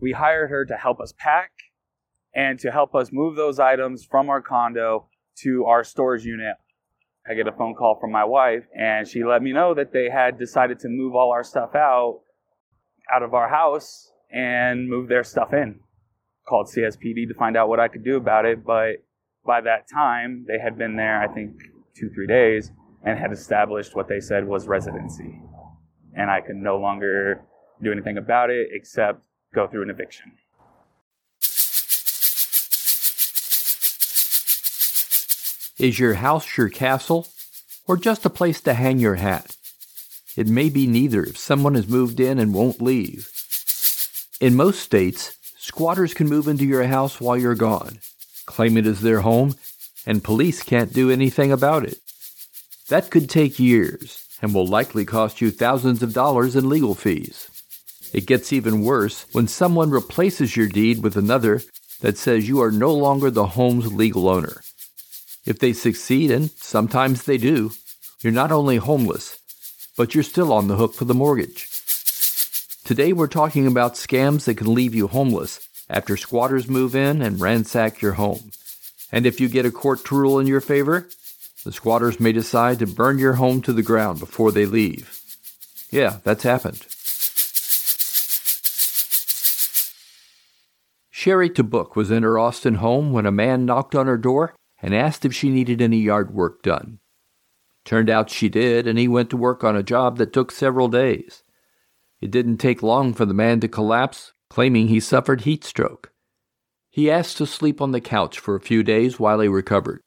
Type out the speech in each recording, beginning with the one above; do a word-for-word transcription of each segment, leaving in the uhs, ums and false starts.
We hired her to help us pack and to help us move those items from our condo to our storage unit. I get a phone call from my wife, and she let me know that they had decided to move all our stuff out, out of our house and move their stuff in. Called C S P D to find out what I could do about it, but by that time, they had been there, I think, two, three days, and had established what they said was residency. And I could no longer do anything about it except go through an eviction. Is your house your castle, or just a place to hang your hat? It may be neither if someone has moved in and won't leave. In most states, squatters can move into your house while you're gone, claim it as their home, and police can't do anything about it. That could take years and will likely cost you thousands of dollars in legal fees. It gets even worse when someone replaces your deed with another that says you are no longer the home's legal owner. If they succeed, and sometimes they do, you're not only homeless, but you're still on the hook for the mortgage. Today we're talking about scams that can leave you homeless after squatters move in and ransack your home. And if you get a court to rule in your favor, the squatters may decide to burn your home to the ground before they leave. Yeah, that's happened. Sherry Tabuk was in her Austin home when a man knocked on her door and asked if she needed any yard work done. Turned out she did, and he went to work on a job that took several days. It didn't take long for the man to collapse, claiming he suffered heat stroke. He asked to sleep on the couch for a few days while he recovered.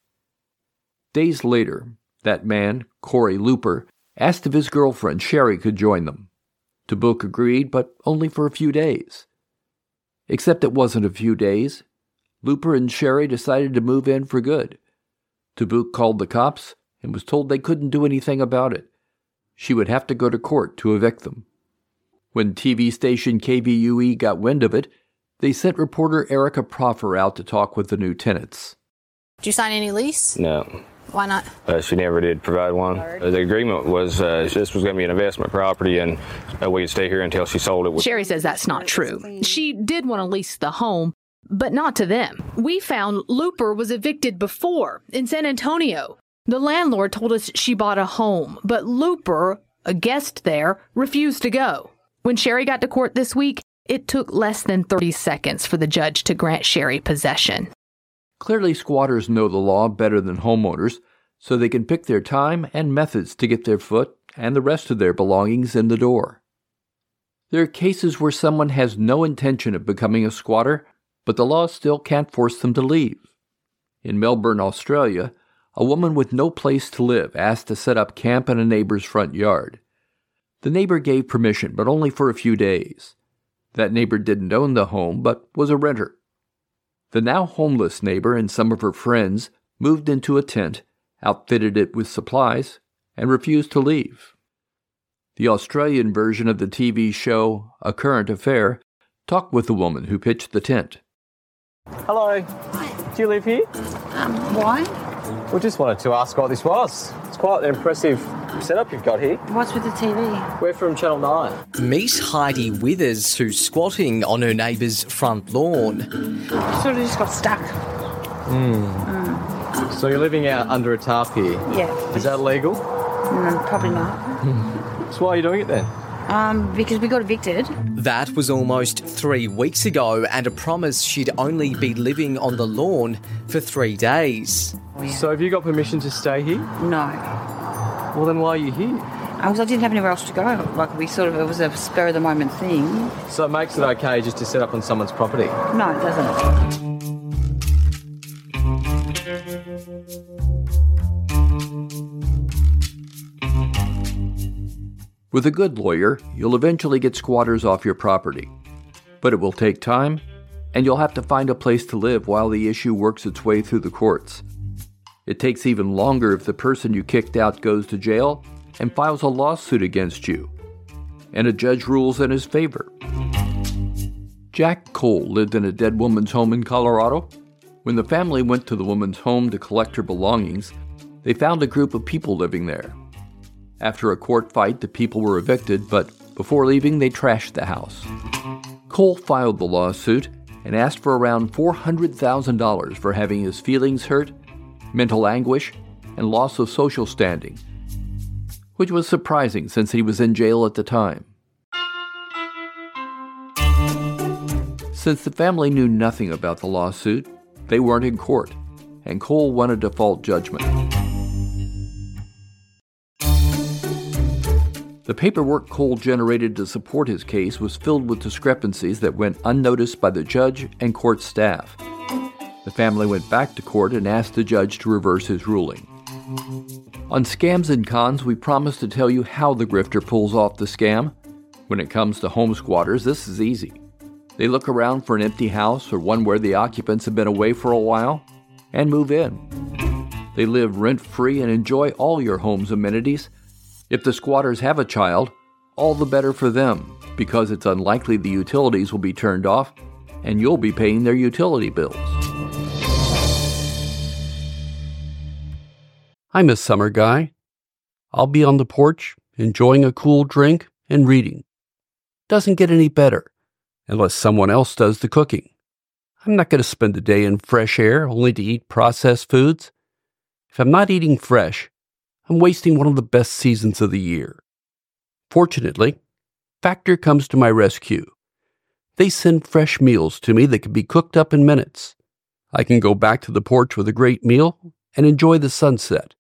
Days later, that man, Corey Looper, asked if his girlfriend, Sherry, could join them. Tabuk agreed, but only for a few days. Except it wasn't a few days. Looper and Sherry decided to move in for good. Tabuk called the cops and was told they couldn't do anything about it. She would have to go to court to evict them. When T V station K V U E got wind of it, they sent reporter Erica Proffer out to talk with the new tenants. Did you sign any lease? No. Why not? Uh, she never did provide one. Uh, the agreement was uh, this was going to be an investment property, and uh, we could stay here until she sold it. Sherry says that's not true. She did want to lease the home, but not to them. We found Looper was evicted before in San Antonio. The landlord told us she bought a home, but Looper, a guest there, refused to go. When Sherry got to court this week, it took less than thirty seconds for the judge to grant Sherry possession. Clearly, squatters know the law better than homeowners, so they can pick their time and methods to get their foot and the rest of their belongings in the door. There are cases where someone has no intention of becoming a squatter, but the law still can't force them to leave. In Melbourne, Australia, a woman with no place to live asked to set up camp in a neighbor's front yard. The neighbor gave permission, but only for a few days. That neighbor didn't own the home, but was a renter. The now homeless neighbor and some of her friends moved into a tent, outfitted it with supplies, and refused to leave. The Australian version of the T V show A Current Affair talked with the woman who pitched the tent. Hello. Hi. Do you live here? Um, why? We just wanted to ask what this was. It's quite an impressive setup you've got here. What's with the T V? We're from Channel nine. Meet Heidi Withers, who's squatting on her neighbour's front lawn. Sort of just got stuck. Mm. Mm. So you're living out under a tarp here? Yeah. Is that illegal? No, probably not. So why are you doing it then? Um, because we got evicted. That was almost three weeks ago, and a promise she'd only be living on the lawn for three days. Oh, yeah. So have you got permission to stay here? No. Well, then why are you here? Because I didn't have anywhere else to go. Like, we sort of, it was a spur-of-the-moment thing. So it makes it okay just to set up on someone's property? No, it doesn't. With a good lawyer, you'll eventually get squatters off your property. But it will take time, and you'll have to find a place to live while the issue works its way through the courts. It takes even longer if the person you kicked out goes to jail and files a lawsuit against you, and a judge rules in his favor. Jack Cole lived in a dead woman's home in Colorado. When the family went to the woman's home to collect her belongings, they found a group of people living there. After a court fight, the people were evicted, but Before leaving, they trashed the house. Cole filed the lawsuit and asked for around four hundred thousand dollars for having his feelings hurt, mental anguish, and loss of social standing, which was surprising since he was in jail at the time. Since the family knew nothing about the lawsuit, they weren't in court, and Cole won a default judgment. The paperwork Cole generated to support his case was filled with discrepancies that went unnoticed by the judge and court staff. The family went back to court and asked the judge to reverse his ruling. On Scams and Cons, we promise to tell you how the grifter pulls off the scam. When it comes to home squatters, this is easy. They look around for an empty house or one where the occupants have been away for a while and move in. They live rent-free and enjoy all your home's amenities. If the squatters have a child, all the better for them, because it's unlikely the utilities will be turned off and you'll be paying their utility bills. I'm a summer guy. I'll be on the porch, enjoying a cool drink and reading. Doesn't get any better, unless someone else does the cooking. I'm not going to spend the day in fresh air only to eat processed foods. If I'm not eating fresh, I'm wasting one of the best seasons of the year. Fortunately, Factor comes to my rescue. They send fresh meals to me that can be cooked up in minutes. I can go back to the porch with a great meal and enjoy the sunset.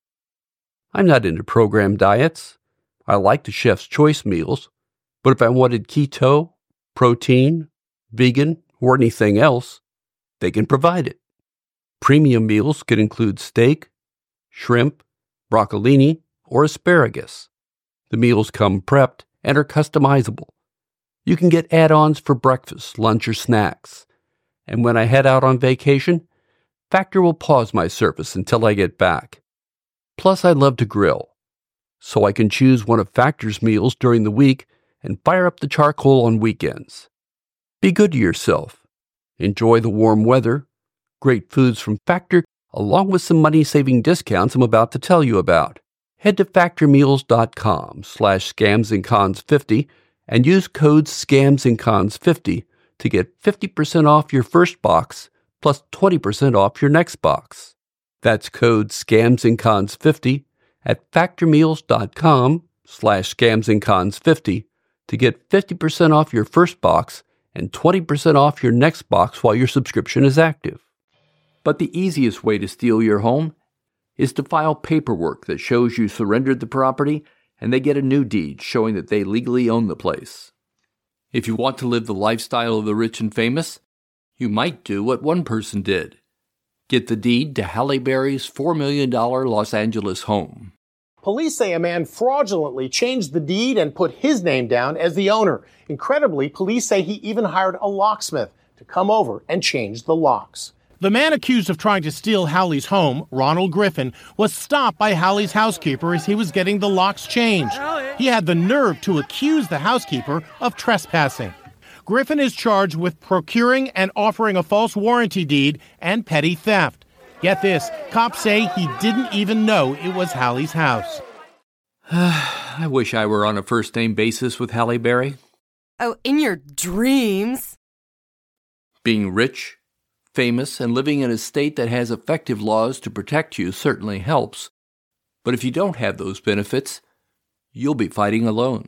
I'm not into program diets. I like the chef's choice meals, but if I wanted keto, protein, vegan, or anything else, they can provide it. Premium meals could include steak, shrimp, broccolini, or asparagus. The meals come prepped and are customizable. You can get add-ons for breakfast, lunch, or snacks. And when I head out on vacation, Factor will pause my service until I get back. Plus, I love to grill, so I can choose one of Factor's meals during the week and fire up the charcoal on weekends. Be good to yourself. Enjoy the warm weather, great foods from Factor, along with some money-saving discounts I'm about to tell you about. Head to factormeals.com slash scamsandcons50 and use code scamsandcons50 to get fifty percent off your first box plus twenty percent off your next box. That's code scamsandcons50 at factormeals.com slash scamsandcons50 to get fifty percent off your first box and twenty percent off your next box while your subscription is active. But the easiest way to steal your home is to file paperwork that shows you surrendered the property and they get a new deed showing that they legally own the place. If you want to live the lifestyle of the rich and famous, you might do what one person did. Get the deed to Halle Berry's four million dollars Los Angeles home. Police say a man fraudulently changed the deed and put his name down as the owner. Incredibly, police say he even hired a locksmith to come over and change the locks. The man accused of trying to steal Halle's home, Ronald Griffin, was stopped by Halle's housekeeper as he was getting the locks changed. He had the nerve to accuse the housekeeper of trespassing. Griffin is charged with procuring and offering a false warranty deed and petty theft. Get this, cops say he didn't even know it was Halle's house. I wish I were on a first-name basis with Halle Berry. Oh, in your dreams? Being rich, famous, and living in a state that has effective laws to protect you certainly helps. But if you don't have those benefits, you'll be fighting alone.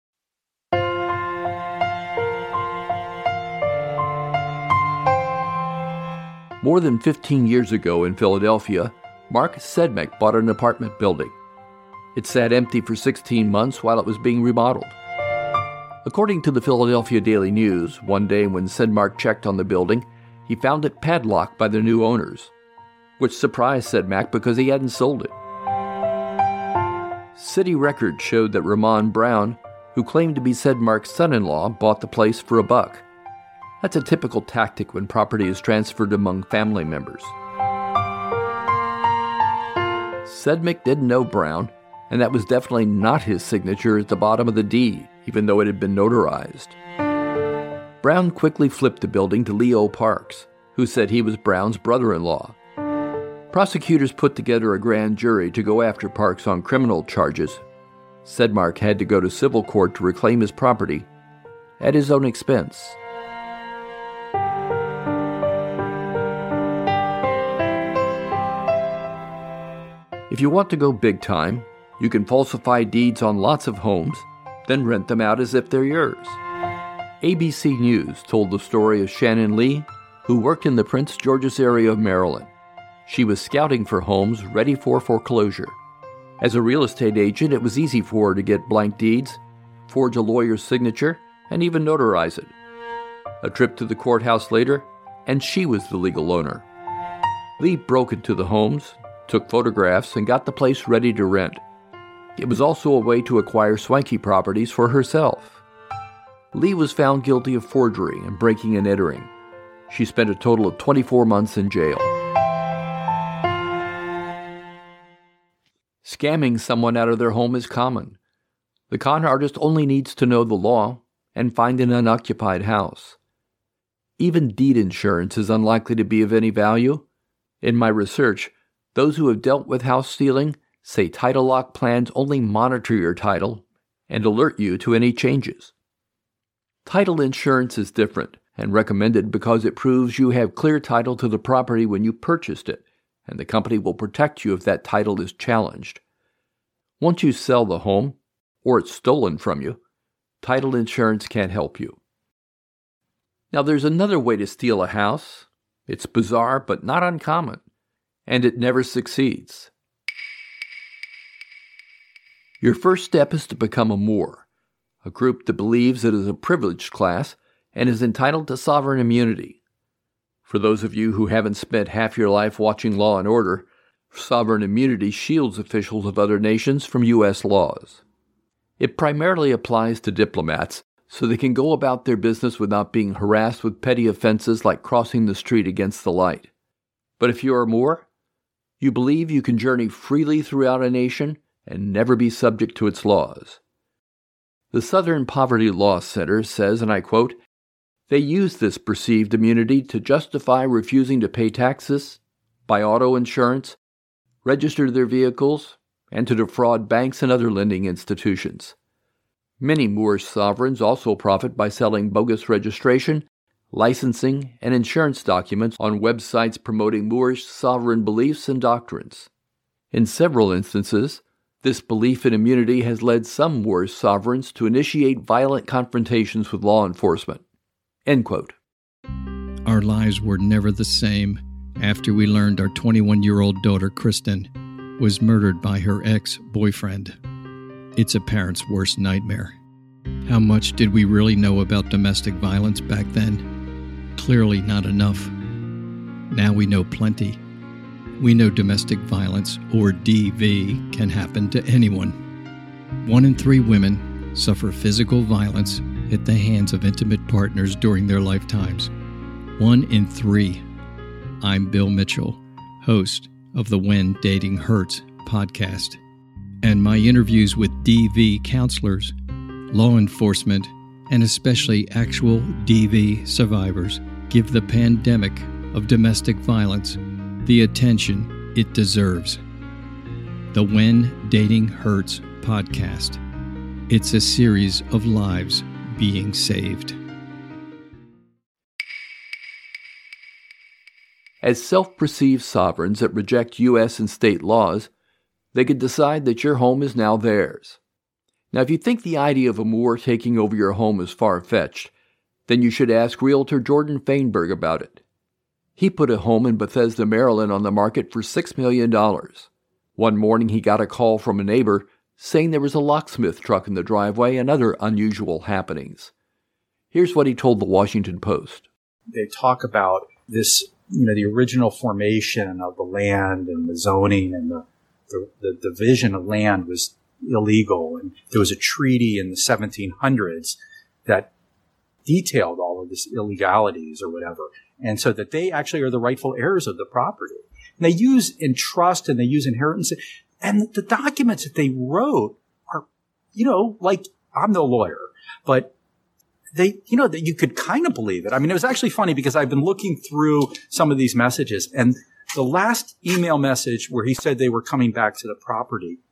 More than fifteen years ago in Philadelphia, Mark Sedmek bought an apartment building. It sat empty for sixteen months while it was being remodeled. According to the Philadelphia Daily News, one day when Sedmak checked on the building, he found it padlocked by the new owners, which surprised Sedmak because he hadn't sold it. City records showed that Ramon Brown, who claimed to be Sedmak's son-in-law, bought the place for a buck. That's a typical tactic when property is transferred among family members. Sedmak didn't know Brown, and that was definitely not his signature at the bottom of the deed, even though it had been notarized. Brown quickly flipped the building to Leo Parks, who said he was Brown's brother-in-law. Prosecutors put together a grand jury to go after Parks on criminal charges, Sedmark had to go to civil court to reclaim his property at his own expense. If you want to go big time, you can falsify deeds on lots of homes, then rent them out as if they're yours. A B C News told the story of Shannon Lee, who worked in the Prince George's area of Maryland. She was scouting for homes ready for foreclosure. As a real estate agent, it was easy for her to get blank deeds, forge a lawyer's signature, and even notarize it. A trip to the courthouse later, and she was the legal owner. Lee broke into the homes, took photographs, and got the place ready to rent. It was also a way to acquire swanky properties for herself. Lee was found guilty of forgery and breaking and entering. She spent a total of twenty-four months in jail. Scamming someone out of their home is common. The con artist only needs to know the law and find an unoccupied house. Even deed insurance is unlikely to be of any value. In my research, those who have dealt with house stealing say title lock plans only monitor your title and alert you to any changes. Title insurance is different and recommended because it proves you have clear title to the property when you purchased it, and the company will protect you if that title is challenged. Once you sell the home, or it's stolen from you, title insurance can't help you. Now there's another way to steal a house. It's bizarre but not uncommon, and it never succeeds. Your first step is to become a Moor, a group that believes it is a privileged class and is entitled to sovereign immunity. For those of you who haven't spent half your life watching Law and Order, sovereign immunity shields officials of other nations from U S laws. It primarily applies to diplomats, so they can go about their business without being harassed with petty offenses like crossing the street against the light. But if you are Moor, you believe you can journey freely throughout a nation and never be subject to its laws. The Southern Poverty Law Center says, and I quote, "They use this perceived immunity to justify refusing to pay taxes, buy auto insurance, register their vehicles, and to defraud banks and other lending institutions." Many Moorish sovereigns also profit by selling bogus registration, licensing, and insurance documents on websites promoting Moorish sovereign beliefs and doctrines. In several instances, this belief in immunity has led some Moorish sovereigns to initiate violent confrontations with law enforcement. End quote. Our lives were never the same after we learned our twenty-one-year-old daughter, Kristen, was murdered by her ex-boyfriend. It's a parent's worst nightmare. How much did we really know about domestic violence back then? Clearly not enough. Now we know plenty. We know domestic violence, or D V, can happen to anyone. One in three women suffer physical violence at the hands of intimate partners during their lifetimes. One in three. I'm Bill Mitchell, host of the When Dating Hurts podcast, and my interviews with D V counselors, law enforcement, and especially actual D V survivors give the pandemic of domestic violence the attention it deserves. The When Dating Hurts podcast. It's a series of lives being saved. As self-perceived sovereigns that reject U S and state laws, they could decide that your home is now theirs. Now, if you think the idea of a Moor taking over your home is far-fetched, then you should ask Realtor Jordan Feinberg about it. He put a home in Bethesda, Maryland on the market for six million dollars. One morning he got a call from a neighbor saying there was a locksmith truck in the driveway and other unusual happenings. Here's what he told the Washington Post. They talk about this, you know, the original formation of the land and the zoning and the, the, the division of land was illegal. And there was a treaty in the seventeen hundreds that detailed all of this illegalities or whatever. And so that they actually are the rightful heirs of the property. And they use in trust and they use inheritance. And the documents that they wrote are, you know, like, I'm no lawyer, but they, you know, that you could kind of believe it. I mean, it was actually funny because I've been looking through some of these messages, and the last email message where he said they were coming back to the property,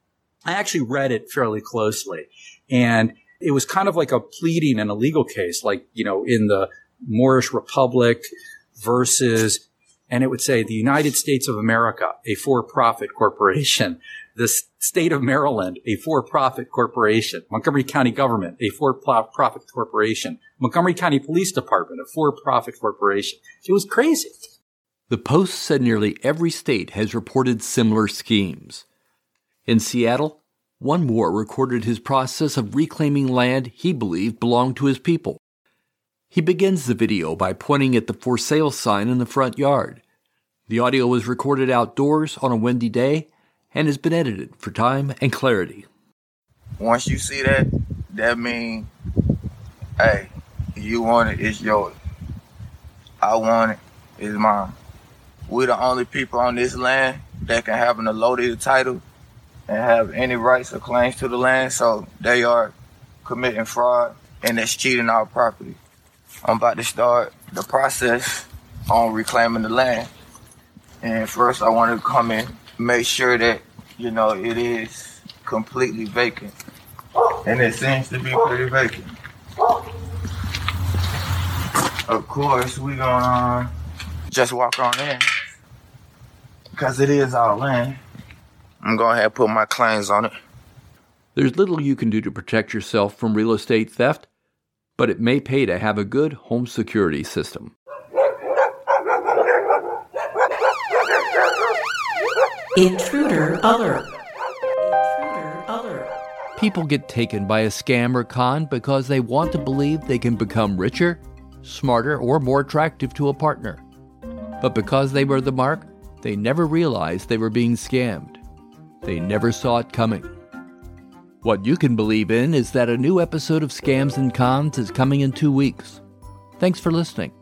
I actually read it fairly closely, and it was kind of like a pleading in a legal case, like, you know, in the Moorish Republic versus, and it would say the United States of America, a for-profit corporation, the state of Maryland, a for-profit corporation, Montgomery County government, a for-profit corporation, Montgomery County Police Department, a for-profit corporation. It was crazy. The Post said nearly every state has reported similar schemes. In Seattle, one Moore recorded his process of reclaiming land he believed belonged to his people. He begins the video by pointing at the for sale sign in the front yard. The audio was recorded outdoors on a windy day and has been edited for time and clarity. Once you see that, that means, hey, you want it, it's yours. I want it, it's mine. We're the only people on this land that can have an allotted title and have any rights or claims to the land, so they are committing fraud and that's cheating our property. I'm about to start the process on reclaiming the land. And first I want to come in, make sure that, you know, it is completely vacant. And it seems to be pretty vacant. Of course, we're gonna just walk on in, because it is our land. I'm going to have to put my claims on it. There's little you can do to protect yourself from real estate theft, but it may pay to have a good home security system. Intruder alert. Intruder alert. People get taken by a scam or con because they want to believe they can become richer, smarter, or more attractive to a partner. But because they were the mark, they never realized they were being scammed. They never saw it coming. What you can believe in is that a new episode of Scams and Cons is coming in two weeks. Thanks for listening.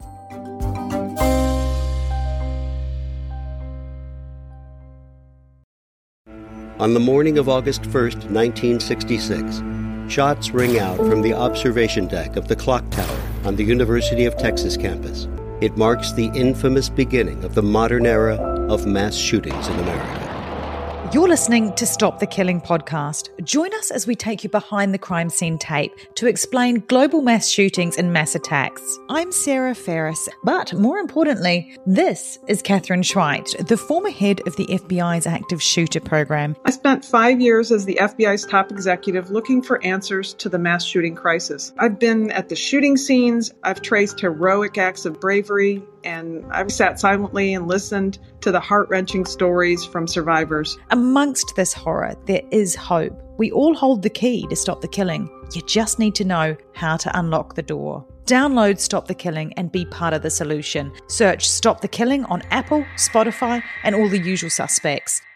On the morning of August first, nineteen sixty-six, shots ring out from the observation deck of the clock tower on the University of Texas campus. It marks the infamous beginning of the modern era of mass shootings in America. You're listening to Stop the Killing podcast. Join us as we take you behind the crime scene tape to explain global mass shootings and mass attacks. I'm Sarah Ferris, but more importantly, this is Catherine Schweit, the former head of the F B I's active shooter program. I spent five years as the F B I's top executive looking for answers to the mass shooting crisis. I've been at the shooting scenes, I've traced heroic acts of bravery, and I've sat silently and listened to the heart-wrenching stories from survivors. Amongst this horror, there is hope. We all hold the key to stop the killing. You just need to know how to unlock the door. Download Stop the Killing and be part of the solution. Search Stop the Killing on Apple, Spotify, and all the usual suspects.